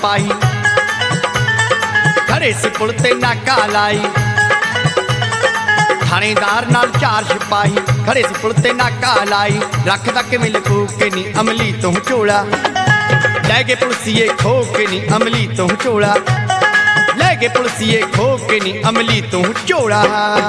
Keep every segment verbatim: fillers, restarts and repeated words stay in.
सिपाही, खड़े से पुल ते नाका लाई। थानेदार नाल चार सिपाही, खड़े से पुल ते नाका लाई। रखदा किवें लुको के नी अमली तो झोला, लै गए पुलसिए खो के नी अमली तो झोला, लै गए पुलसिए खो के नी अमली तो झोला।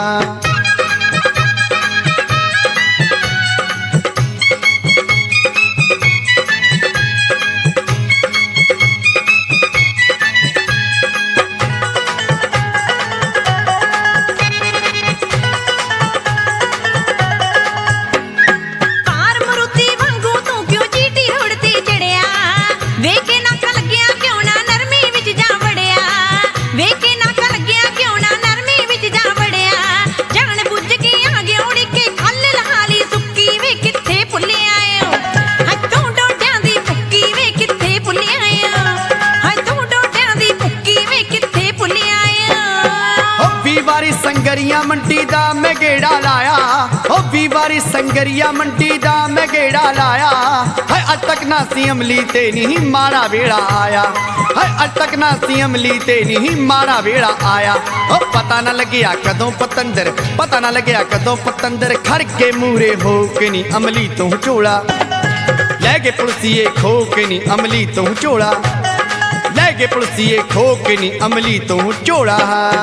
संगरिया मंडी दा मैं गेड़ा लाया, ओ वी बारी संगरिया मंडी दा मैं गेड़ा लाया। है अज तक ना सी अमली ते नहीं माड़ा वेड़ा आया, है अज तक ना सी अमली ते नहीं माड़ा वेड़ा आया। ओ पता ना लग्या कदों पतंदर, पता ना लग्या कदों पतंदर खड़ के मूरे हो के नी अमली तो झोला, लै गए पुलसिए खो के नी अमली तो झोला, लै गए पुलसिए खो के नी अमली तो झोला।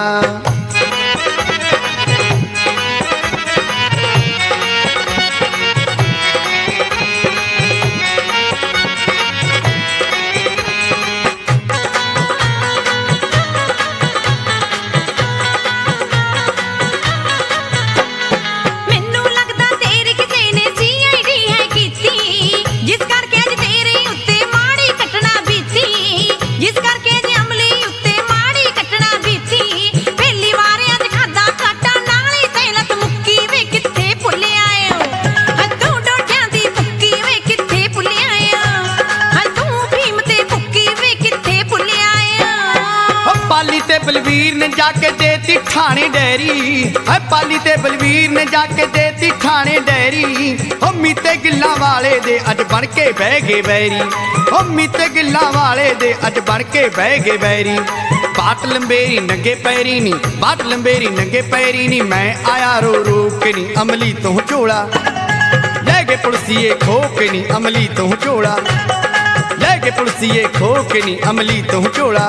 बलवीर ने जाके देती ठाणे डेरी, है पाली ते बलवीर ने जाके देती ठाणे डेरी। ओ मीते गिल्लां वाले दे अज बन के बह गए बैरी, ओ मीते गिल्लां वाले दे अज बन के बह गए बैरी। बाट लंबेरी नंगे पैरी नी, बाट लंबेरी नंगे पैरी नी, मैं आया रो रो के नी अमली तो झोला, लै गए पुलसिए खो के नी अमली तो झोला, लै गए पुलसिए खो के नी अमली तो झोला,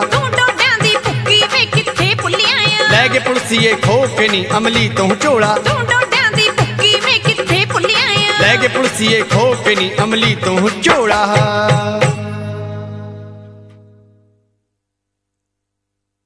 लै गए पुलसिए खो के नी अमली तो झोला, लै गए पुलसिए खो के नी अमली तो झोला।